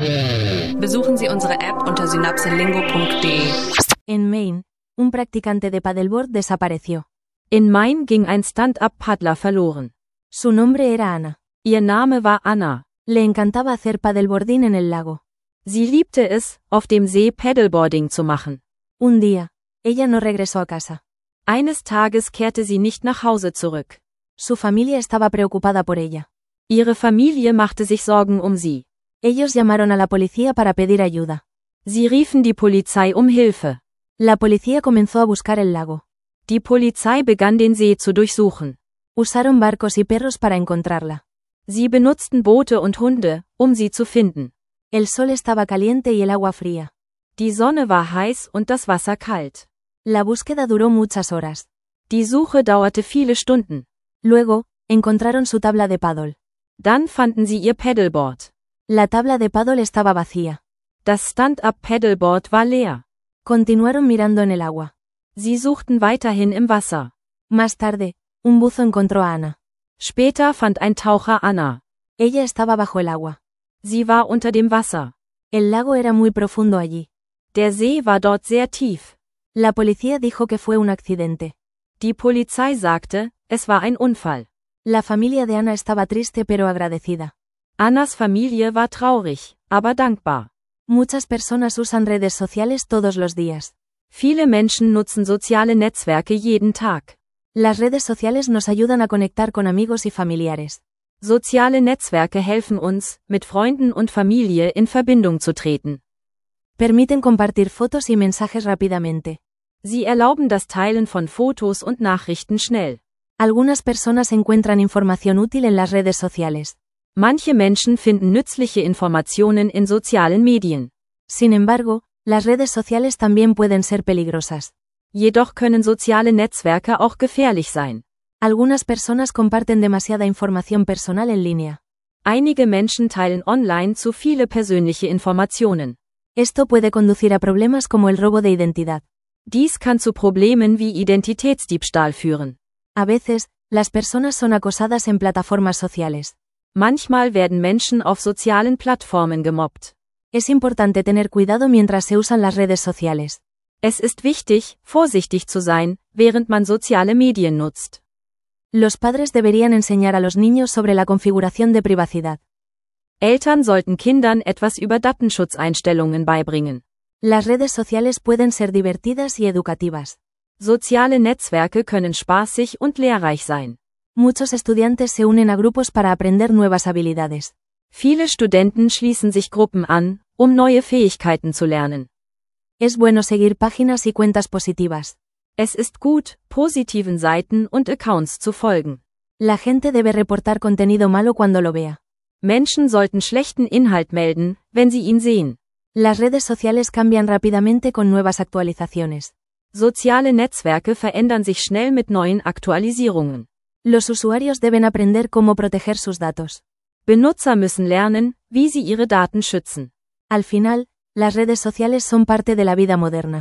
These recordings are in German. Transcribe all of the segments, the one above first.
Besuchen Sie unsere App unter synapselingo.de. En Maine, un practicante de paddleboard desapareció. In Maine ging ein Stand-up-Paddler verloren. Su nombre era Anna. Ihr Name war Anna. Le encantaba hacer paddleboarding en el lago. Sie liebte es, auf dem See Paddleboarding zu machen. Un día, ella no regresó a casa. Eines Tages kehrte sie nicht nach Hause zurück. Su familia estaba preocupada por ella. Ihre Familie machte sich Sorgen um sie. Ellos llamaron a la policía para pedir ayuda. Sie riefen die Polizei um Hilfe. La policía comenzó a buscar el lago. Die Polizei begann den See zu durchsuchen. Usaron barcos y perros para encontrarla. Sie benutzten Boote und Hunde, um sie zu finden. El sol estaba caliente y el agua fría. Die Sonne war heiß und das Wasser kalt. La búsqueda duró muchas horas. Die Suche dauerte viele Stunden. Luego, encontraron su tabla de paddle. Dann fanden sie ihr Paddleboard. La tabla de paddle estaba vacía. Das Stand-up-Paddleboard war leer. Continuaron mirando en el agua. Sie suchten weiterhin im Wasser. Más tarde, un buzo encontró a Anna. Später fand ein Taucher Anna. Ella estaba bajo el agua. Sie war unter dem Wasser. El lago era muy profundo allí. Der See war dort sehr tief. La policía dijo que fue un accidente. Die Polizei sagte, es war ein Unfall. La familia de Anna estaba triste pero agradecida. Annas Familie war traurig, aber dankbar. Muchas personas usan redes sociales todos los días. Viele Menschen nutzen soziale Netzwerke jeden Tag. Las redes sociales nos ayudan a conectar con amigos y familiares. Soziale Netzwerke helfen uns, mit Freunden und Familie in Verbindung zu treten. Permiten compartir fotos y mensajes rápidamente. Sie erlauben das Teilen von Fotos und Nachrichten schnell. Algunas personas encuentran información útil en las redes sociales. Manche Menschen finden nützliche Informationen in sozialen Medien. Sin embargo, las redes sociales también pueden ser peligrosas. Jedoch können soziale Netzwerke auch gefährlich sein. Algunas personas comparten demasiada información personal en línea. Einige Menschen teilen online zu viele persönliche Informationen. Esto puede conducir a problemas como el robo de identidad. Dies kann zu Problemen wie Identitätsdiebstahl führen. A veces, las personas son acosadas en plataformas sociales. Manchmal werden Menschen auf sozialen Plattformen gemobbt. Es importante tener cuidado mientras se usan las redes sociales. Es ist wichtig, vorsichtig zu sein, während man soziale Medien nutzt. Los padres deberían enseñar a los niños sobre la configuración de privacidad. Eltern sollten Kindern etwas über Datenschutzeinstellungen beibringen. Las redes sociales pueden ser divertidas y educativas. Soziale Netzwerke können spaßig und lehrreich sein. Muchos estudiantes se unen a grupos para aprender nuevas habilidades. Viele Studenten schließen sich Gruppen an, um neue Fähigkeiten zu lernen. Es bueno seguir páginas y cuentas positivas. Es ist gut, positiven Seiten und Accounts zu folgen. La gente debe reportar contenido malo cuando lo vea. Menschen sollten schlechten Inhalt melden, wenn sie ihn sehen. Las redes sociales cambian rápidamente con nuevas actualizaciones. Soziale Netzwerke verändern sich schnell mit neuen Aktualisierungen. Los usuarios deben aprender cómo proteger sus datos. Benutzer müssen lernen, wie sie ihre Daten schützen. Al final, las redes sociales son parte de la vida moderna.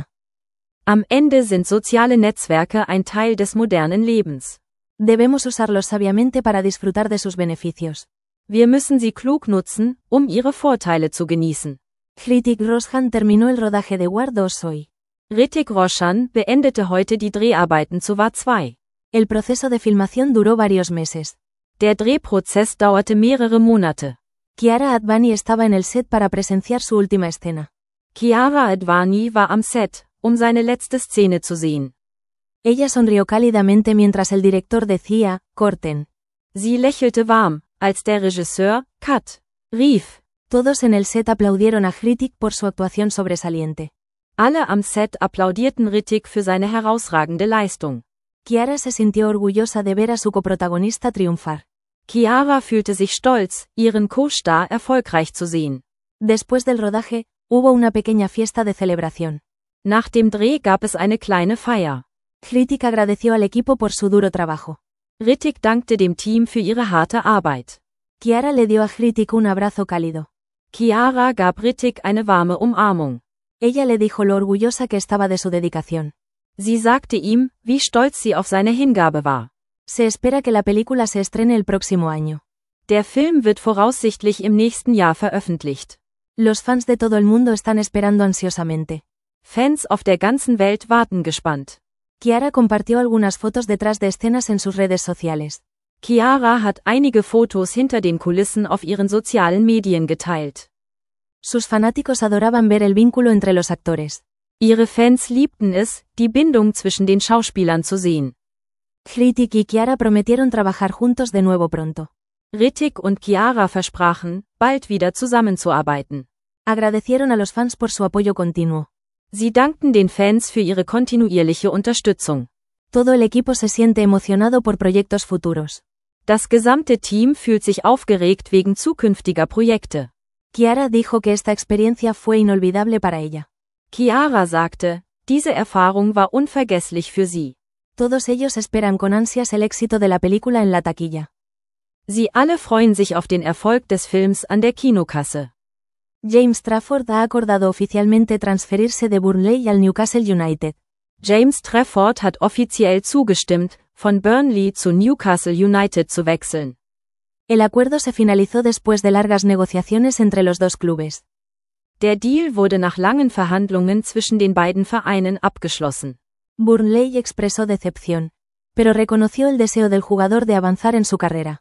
Am Ende sind soziale Netzwerke ein Teil des modernen Lebens. Debemos usarlos sabiamente para disfrutar de sus beneficios. Wir müssen sie klug nutzen, um ihre Vorteile zu genießen. Hrithik Roshan terminó el rodaje de War 2 hoy. Hrithik Roshan beendete heute die Dreharbeiten zu War 2. El proceso de filmación duró varios meses. Der Drehprozess dauerte mehrere Monate. Kiara Advani estaba en el set para presenciar su última escena. Kiara Advani war am Set, um seine letzte Szene zu sehen. Ella sonrió cálidamente mientras el director decía, corten. Sie lächelte warm, als der Regisseur, cut, rief. Todos en el set aplaudieron a Hrithik por su actuación sobresaliente. Alle am Set applaudierten Hrithik für seine herausragende Leistung. Kiara se sintió orgullosa de ver a su coprotagonista triunfar. Kiara fühlte sich stolz, ihren Co-Star erfolgreich zu sehen. Después del rodaje, hubo una pequeña fiesta de celebración. Nach dem Dreh gab es eine kleine Feier. Hrithik agradeció al equipo por su duro trabajo. Hrithik dankte dem Team für ihre harte Arbeit. Kiara le dio a Hrithik un abrazo cálido. Kiara gab Hrithik eine warme Umarmung. Ella le dijo lo orgullosa que estaba de su dedicación. Sie sagte ihm, wie stolz sie auf seine Hingabe war. Se espera que la película se estrene el próximo año. Der Film wird voraussichtlich im nächsten Jahr veröffentlicht. Los fans de todo el mundo están esperando ansiosamente. Fans auf der ganzen Welt warten gespannt. Kiara compartió algunas fotos detrás de escenas en sus redes sociales. Chiara hat einige Fotos hinter den Kulissen auf ihren sozialen Medien geteilt. Sus fanáticos adoraban ver el vínculo entre los actores. Ihre Fans liebten es, die Bindung zwischen den Schauspielern zu sehen. Hrithik y Kiara prometieron trabajar juntos de nuevo pronto. Hrithik und Chiara versprachen, bald wieder zusammenzuarbeiten. Agradecieron a los fans por su apoyo continuo. Sie dankten den Fans für ihre kontinuierliche Unterstützung. Todo el equipo se siente emocionado por proyectos futuros. Das gesamte Team fühlt sich aufgeregt wegen zukünftiger Projekte. Kiara dijo que esta experiencia fue inolvidable para ella. Chiara sagte, diese Erfahrung war unvergesslich für sie. Todos ellos esperan con ansias el éxito de la película en la taquilla. Sie alle freuen sich auf den Erfolg des Films an der Kinokasse. James Trafford ha acordado oficialmente transferirse de Burnley al Newcastle United. James Trafford hat offiziell zugestimmt, von Burnley zu Newcastle United zu wechseln. El acuerdo se finalizó después de largas negociaciones entre los dos clubes. Der Deal wurde nach langen Verhandlungen zwischen den beiden Vereinen abgeschlossen. Burnley expresó decepción, pero reconoció el deseo del jugador de avanzar en su carrera.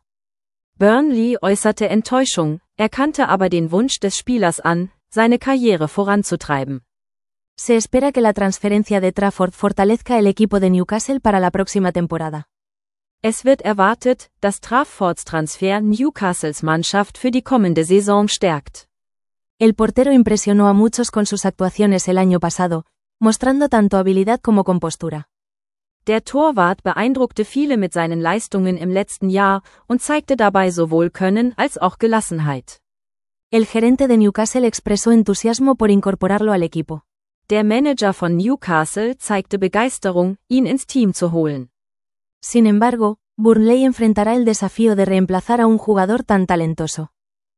Burnley äußerte Enttäuschung, erkannte aber den Wunsch des Spielers an, seine Karriere voranzutreiben. Se espera que la transferencia de Trafford fortalezca el equipo de Newcastle para la próxima temporada. Es wird erwartet, dass Traffords Transfer Newcastles Mannschaft für die kommende Saison stärkt. El portero impresionó a muchos con sus actuaciones el año pasado, mostrando tanto habilidad como compostura. Der Torwart beeindruckte viele mit seinen Leistungen im letzten Jahr und zeigte dabei sowohl Können als auch Gelassenheit. El gerente de Newcastle expresó entusiasmo por incorporarlo al equipo. Der Manager von Newcastle zeigte Begeisterung, ihn ins Team zu holen. Sin embargo, Burnley enfrentará el desafío de reemplazar a un jugador tan talentoso.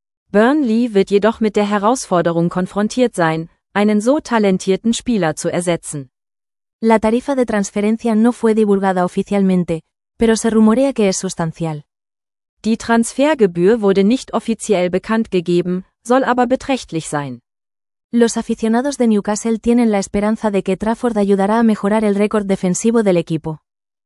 Burnley wird jedoch mit der Herausforderung konfrontiert sein, einen so talentierten Spieler zu ersetzen. La tarifa de transferencia no fue divulgada oficialmente, pero se rumorea que es sustancial. Die Transfergebühr wurde nicht offiziell bekannt gegeben, soll aber beträchtlich sein. Los aficionados de Newcastle tienen la esperanza de que Trafford ayudará a mejorar el récord defensivo del equipo.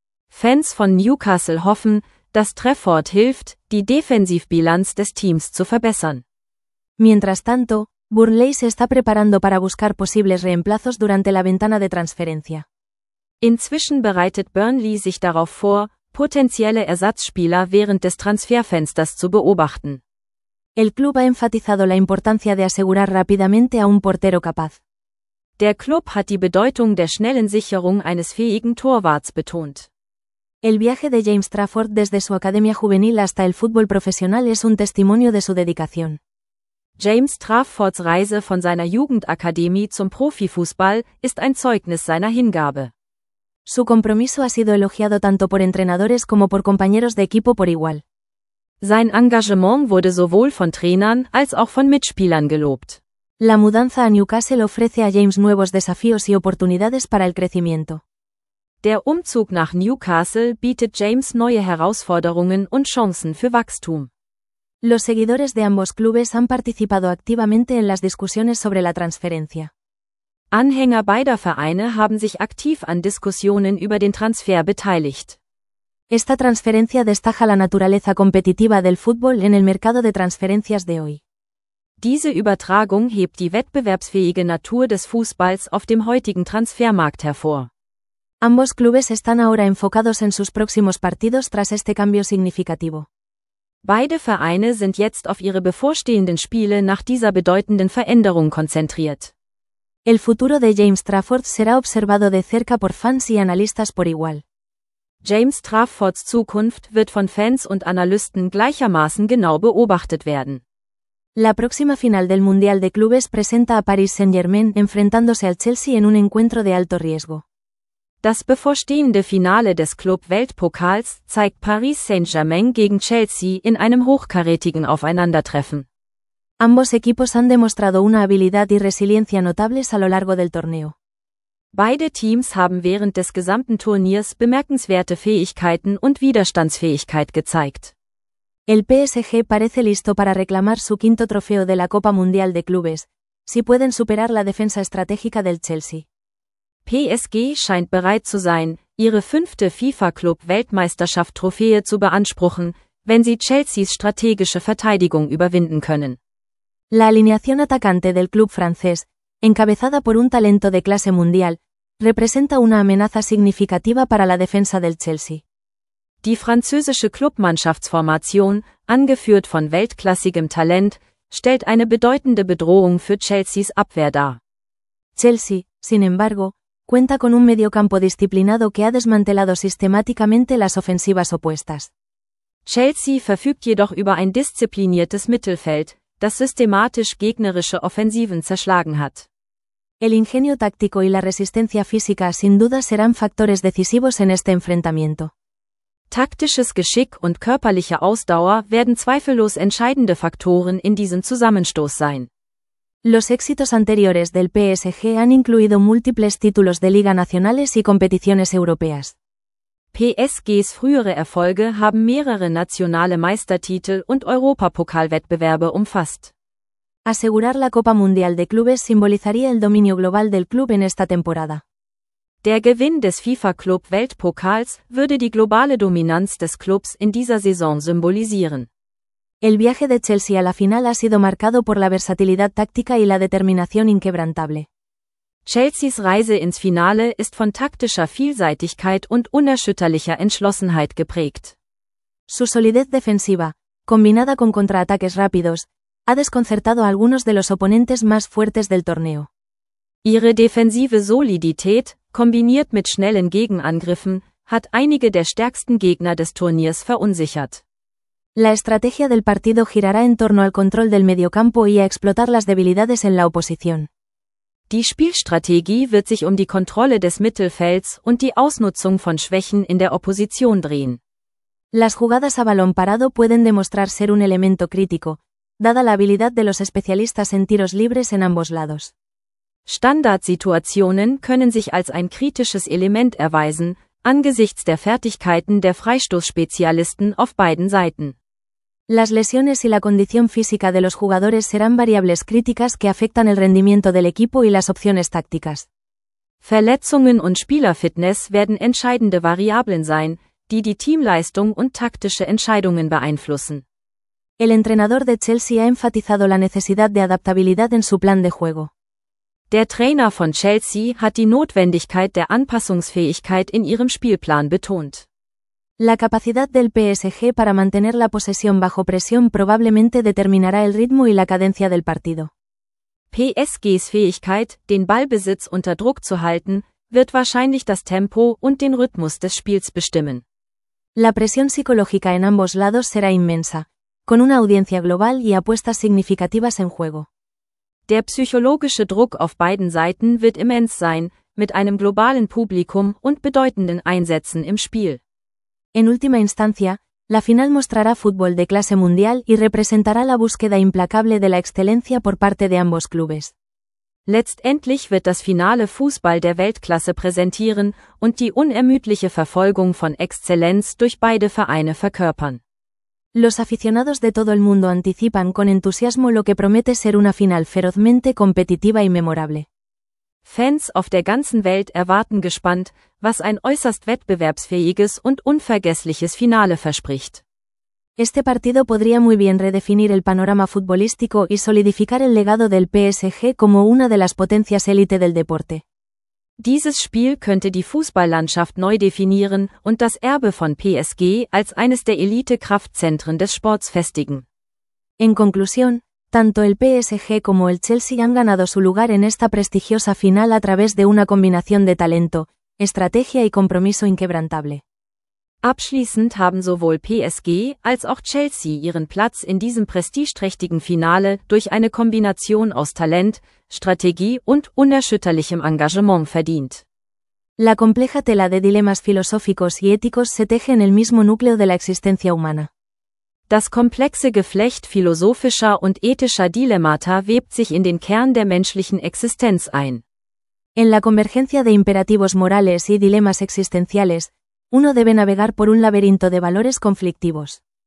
Fans von Newcastle hoffen, dass Trafford hilft, die Defensivbilanz des Teams zu verbessern. Mientras tanto, Burnley se está preparando para buscar posibles reemplazos durante la ventana de transferencia. Inzwischen bereitet Burnley sich darauf vor, potenzielle Ersatzspieler während des Transferfensters zu beobachten. El club ha enfatizado la importancia de asegurar rápidamente a un portero capaz. Der Club hat die Bedeutung der schnellen Sicherung eines fähigen Torwarts betont. El viaje de James Trafford desde su academia juvenil hasta el fútbol profesional es un testimonio de su dedicación. James Traffords Reise von seiner Jugendakademie zum Profifußball ist ein Zeugnis seiner Hingabe. Su compromiso ha sido elogiado tanto por entrenadores como por compañeros de equipo por igual. Sein Engagement wurde sowohl von Trainern als auch von Mitspielern gelobt. La mudanza a Newcastle ofrece a James nuevos desafíos y oportunidades para el crecimiento. Der Umzug nach Newcastle bietet James neue Herausforderungen und Chancen für Wachstum. Los seguidores de ambos clubes han participado activamente en las discusiones sobre la transferencia. Anhänger beider Vereine haben sich aktiv an Diskussionen über den Transfer beteiligt. Esta transferencia destaca la naturaleza competitiva del fútbol en el mercado de transferencias de hoy. Diese Übertragung hebt die wettbewerbsfähige Natur des Fußballs auf dem heutigen Transfermarkt hervor. Ambos clubes están ahora enfocados en sus próximos partidos tras este cambio significativo. Beide Vereine sind jetzt auf ihre bevorstehenden Spiele nach dieser bedeutenden Veränderung konzentriert. El futuro de James Trafford será observado de cerca por fans y analistas por igual. James Traffords Zukunft wird von Fans und Analysten gleichermaßen genau beobachtet werden. La próxima final del Mundial de Clubes presenta a Paris Saint-Germain enfrentándose al Chelsea en un encuentro de alto riesgo. Das bevorstehende Finale des Club-Weltpokals zeigt Paris Saint-Germain gegen Chelsea in einem hochkarätigen Aufeinandertreffen. Ambos equipos han demostrado una habilidad y resiliencia notables a lo largo del torneo. Beide Teams haben während des gesamten Turniers bemerkenswerte Fähigkeiten und Widerstandsfähigkeit gezeigt. El PSG parece listo para reclamar su quinto trofeo de la Copa Mundial de Clubes, si pueden superar la defensa estratégica del Chelsea. PSG scheint bereit zu sein, ihre 5. FIFA-Club-Weltmeisterschaft-Trophäe zu beanspruchen, wenn sie Chelseas strategische Verteidigung überwinden können. La alineación atacante del club francés, encabezada por un talento de clase mundial, representa una amenaza significativa para la defensa del Chelsea. Die französische Clubmannschaftsformation, angeführt von weltklassigem Talent, stellt eine bedeutende Bedrohung für Chelseas Abwehr dar. Chelsea, sin embargo, cuenta con un mediocampo disciplinado que ha desmantelado sistemáticamente las ofensivas opuestas. Chelsea verfügt jedoch über ein diszipliniertes Mittelfeld, das systematisch gegnerische Offensiven zerschlagen hat. El ingenio táctico y la resistencia física sin duda serán factores decisivos en este enfrentamiento. Taktisches Geschick und körperliche Ausdauer werden zweifellos entscheidende Faktoren in diesem Zusammenstoß sein. Los éxitos anteriores del PSG han incluido múltiples títulos de liga nacionales y competiciones europeas. PSGs frühere Erfolge haben mehrere nationale Meistertitel und Europapokalwettbewerbe umfasst. Asegurar la Copa Mundial de Clubes simbolizaría el dominio global del club en esta temporada. Der Gewinn des FIFA-Club-Weltpokals würde die globale Dominanz des Clubs in dieser Saison symbolisieren. El viaje de Chelsea a la final ha sido marcado por la versatilidad táctica y la determinación inquebrantable. Chelseas Reise ins Finale ist von taktischer Vielseitigkeit und unerschütterlicher Entschlossenheit geprägt. Su solidez defensiva, combinada con contraataques rápidos, ha desconcertado a algunos de los oponentes más fuertes del torneo. Ihre defensive Solidität, kombiniert mit schnellen Gegenangriffen, hat einige der stärksten Gegner des Turniers verunsichert. La estrategia del partido girará en torno al control del mediocampo y a explotar las debilidades en la oposición. Die Spielstrategie wird sich die Kontrolle des Mittelfelds und die Ausnutzung von Schwächen in der Opposition drehen. Las jugadas a balón parado pueden demostrar ser un elemento crítico, dada la habilidad de los especialistas en tiros libres en ambos lados. Standardsituationen können sich als ein kritisches Element erweisen, angesichts der Fertigkeiten der Freistoßspezialisten auf beiden Seiten. Las lesiones y la condición física de los jugadores serán variables críticas que afectan el rendimiento del equipo y las opciones tácticas. Verletzungen und Spielerfitness werden entscheidende Variablen sein, die die Teamleistung und taktische Entscheidungen beeinflussen. El entrenador de Chelsea ha enfatizado la necesidad de adaptabilidad en su plan de juego. Der Trainer von Chelsea hat die Notwendigkeit der Anpassungsfähigkeit in ihrem Spielplan betont. La capacidad del PSG para mantener la posesión bajo presión probablemente determinará el ritmo y la cadencia del partido. PSGs Fähigkeit, den Ballbesitz unter Druck zu halten, wird wahrscheinlich das Tempo und den Rhythmus des Spiels bestimmen. La presión psicológica en ambos lados será inmensa, con una audiencia global y apuestas significativas en juego. Der psychologische Druck auf beiden Seiten wird immens sein, mit einem globalen Publikum und bedeutenden Einsätzen im Spiel. En última instancia, la final mostrará fútbol de clase mundial y representará la búsqueda implacable de la excelencia por parte de ambos clubes. Letztendlich wird das Finale Fußball der Weltklasse präsentieren und die unermüdliche Verfolgung von Exzellenz durch beide Vereine verkörpern. Los aficionados de todo el mundo anticipan con entusiasmo lo que promete ser una final ferozmente competitiva y memorable. Fans auf der ganzen Welt erwarten gespannt, was ein äußerst wettbewerbsfähiges und unvergessliches Finale verspricht. Este partido podría muy bien redefinir el panorama futbolístico y solidificar el legado del PSG como una de las potencias élite del deporte. Dieses Spiel könnte die Fußballlandschaft neu definieren und das Erbe von PSG als eines der Elite-Kraftzentren des Sports festigen. En conclusión, tanto el PSG como el Chelsea han ganado su lugar en esta prestigiosa final a través de una combinación de talento, estrategia y compromiso inquebrantable. Abschließend haben sowohl PSG als auch Chelsea ihren Platz in diesem prestigeträchtigen Finale durch eine Kombination aus Talent, Strategie und unerschütterlichem Engagement verdient. La compleja tela de dilemas filosóficos y éticos se teje en el mismo núcleo de la existencia humana. Das komplexe Geflecht philosophischer und ethischer Dilemmata webt sich in den Kern der menschlichen Existenz ein. En la convergencia de imperativos morales y dilemas existenciales, uno debe navegar por un laberinto de valores conflictivos.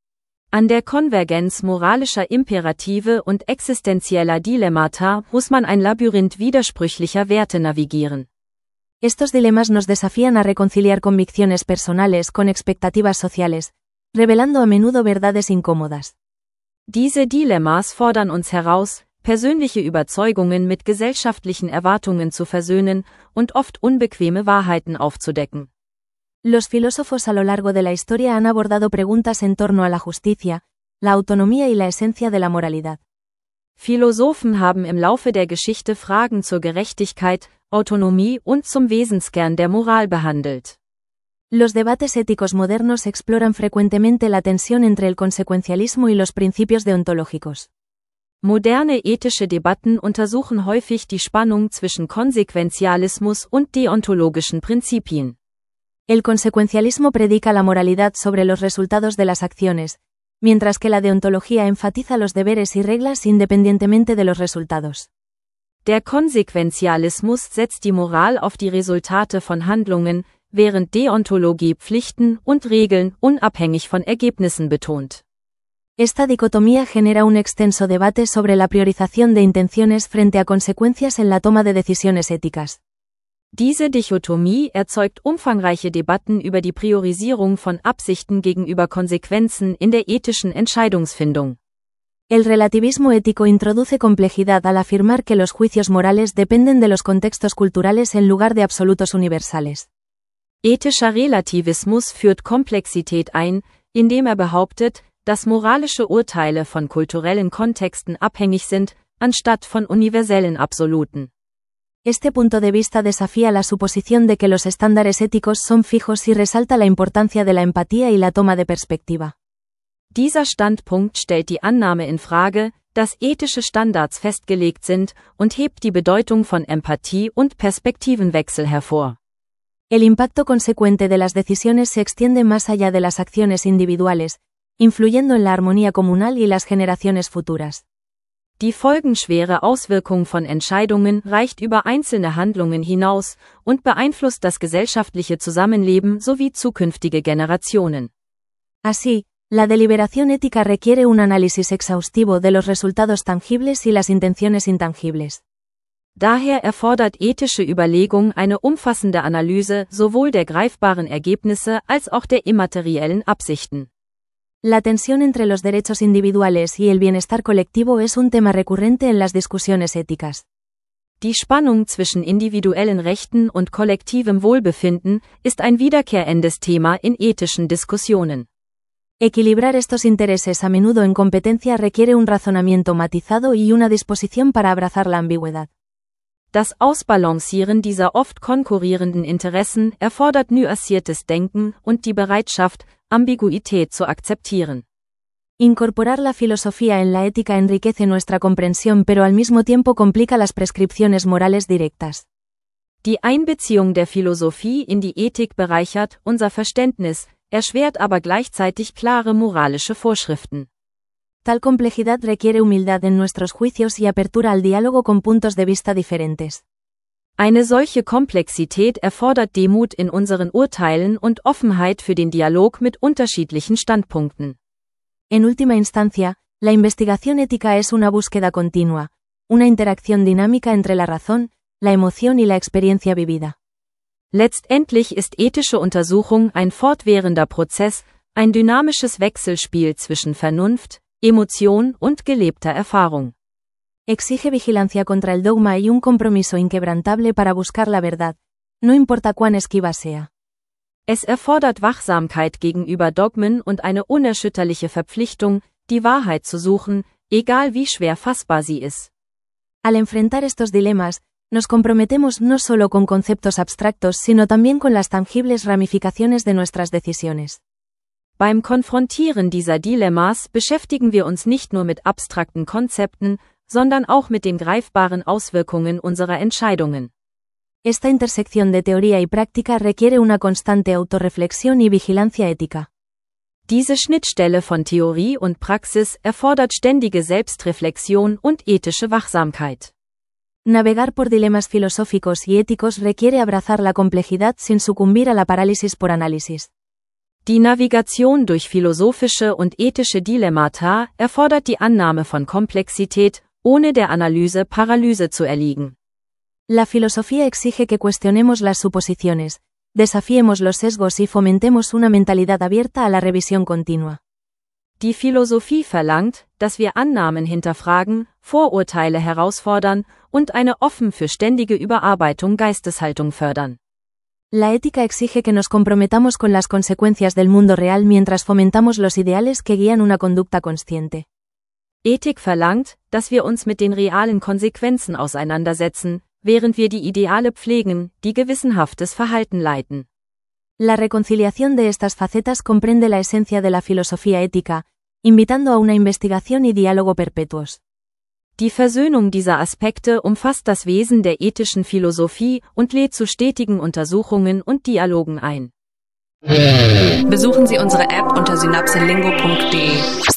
An der Konvergenz moralischer Imperative und existenzieller Dilemmata muss man ein Labyrinth widersprüchlicher Werte navigieren. Estos dilemas nos desafían a reconciliar convicciones personales con expectativas sociales, revelando a menudo verdades incómodas. Diese Dilemmas fordern uns heraus, persönliche Überzeugungen mit gesellschaftlichen Erwartungen zu versöhnen und oft unbequeme Wahrheiten aufzudecken. Los filósofos a lo largo de la historia han abordado preguntas en torno a la justicia, la autonomía y la esencia de la moralidad. Philosophen haben im Laufe der Geschichte Fragen zur Gerechtigkeit, Autonomie und zum Wesenskern der Moral behandelt. Los debates éticos modernos exploran frecuentemente la tensión entre el consecuencialismo y los principios deontológicos. Moderne ethische Debatten untersuchen häufig die Spannung zwischen Konsequentialismus und deontologischen Prinzipien. El consecuencialismo predica la moralidad sobre los resultados de las acciones, mientras que la deontología enfatiza los deberes y reglas independientemente de los resultados. Der Konsequentialismus setzt die Moral auf die Resultate von Handlungen, während Deontologie Pflichten und Regeln unabhängig von Ergebnissen betont. Esta dicotomía genera un extenso debate sobre la priorización de intenciones frente a consecuencias en la toma de decisiones éticas. Diese Dichotomie erzeugt umfangreiche Debatten über die Priorisierung von Absichten gegenüber Konsequenzen in der ethischen Entscheidungsfindung. El relativismo ético introduce complejidad al afirmar que los juicios morales dependen de los contextos culturales en lugar de absolutos universales. Ethischer Relativismus führt Komplexität ein, indem behauptet, dass moralische Urteile von kulturellen Kontexten abhängig sind, anstatt von universellen Absoluten. Este punto de vista desafía la suposición de que los estándares éticos son fijos y resalta la importancia de la empatía y la toma de perspectiva. Dieser Standpunkt stellt die Annahme in Frage, dass ethische Standards festgelegt sind und hebt die Bedeutung von Empathie und Perspektivenwechsel hervor. El impacto consecuente de las decisiones se extiende más allá de las acciones individuales, influyendo en la armonía comunal y las generaciones futuras. Die folgenschwere Auswirkung von Entscheidungen reicht über einzelne Handlungen hinaus und beeinflusst das gesellschaftliche Zusammenleben sowie zukünftige Generationen. Así, la deliberación ética requiere un análisis exhaustivo de los resultados tangibles y las intenciones intangibles. Daher erfordert ethische Überlegung eine umfassende Analyse sowohl der greifbaren Ergebnisse als auch der immateriellen Absichten. La tensión entre los derechos individuales y el bienestar colectivo es un tema recurrente en las discusiones éticas. Die Spannung zwischen individuellen Rechten und kollektivem Wohlbefinden ist ein wiederkehrendes Thema in ethischen Diskussionen. Equilibrar estos intereses a menudo en competencia requiere un razonamiento matizado y una disposición para abrazar la ambigüedad. Das Ausbalancieren dieser oft konkurrierenden Interessen erfordert nuanciertes Denken und die Bereitschaft, Ambiguität zu akzeptieren. Incorporar la filosofía en la ética enriquece nuestra comprensión pero al mismo tiempo complica las prescripciones morales directas. Die Einbeziehung der Philosophie in die Ethik bereichert unser Verständnis, erschwert aber gleichzeitig klare moralische Vorschriften. Tal complejidad requiere humildad en nuestros juicios y apertura al diálogo con puntos de vista diferentes. Eine solche Komplexität erfordert Demut in unseren Urteilen und Offenheit für den Dialog mit unterschiedlichen Standpunkten. En última instancia, la investigación ética es una búsqueda continua, una interacción dinámica entre la razón, la emoción y la experiencia vivida. Letztendlich ist ethische Untersuchung ein fortwährender Prozess, ein dynamisches Wechselspiel zwischen Vernunft, Emotion und gelebter Erfahrung. Exige vigilancia contra el dogma y un compromiso inquebrantable para buscar la verdad, no importa cuán esquiva sea. Es erfordert Wachsamkeit gegenüber Dogmen und eine unerschütterliche Verpflichtung, die Wahrheit zu suchen, egal wie schwer fassbar sie ist. Al enfrentar estos dilemas, nos comprometemos no solo con conceptos abstractos sino también con las tangibles ramificaciones de nuestras decisiones. Beim Konfrontieren dieser Dilemmas beschäftigen wir uns nicht nur mit abstrakten Konzepten, sondern auch mit den greifbaren Auswirkungen unserer Entscheidungen. Esta intersección de teoría y práctica requiere una constante autorreflexión y vigilancia ética. Diese Schnittstelle von Theorie und Praxis erfordert ständige Selbstreflexion und ethische Wachsamkeit. Navegar por dilemas filosóficos y éticos requiere abrazar la complejidad sin sucumbir a la parálisis por análisis. Die Navigation durch philosophische und ethische Dilemmata erfordert die Annahme von Komplexität, ohne der Analyse Paralyse zu erliegen. La filosofía exige que cuestionemos las suposiciones, desafiemos los sesgos y fomentemos una mentalidad abierta a la revisión continua. Die Philosophie verlangt, dass wir Annahmen hinterfragen, Vorurteile herausfordern und eine offen für ständige Überarbeitung Geisteshaltung fördern. La ética exige que nos comprometamos con las consecuencias del mundo real mientras fomentamos los ideales que guían una conducta consciente. Ethik verlangt, dass wir uns mit den realen Konsequenzen auseinandersetzen, während wir die Ideale pflegen, die gewissenhaftes Verhalten leiten. La reconciliación de estas facetas comprende la esencia de la filosofía ética, invitando a una investigación y diálogo perpetuos. Die Versöhnung dieser Aspekte umfasst das Wesen der ethischen Philosophie und lädt zu stetigen Untersuchungen und Dialogen ein. Besuchen Sie unsere App unter synapselingo.de.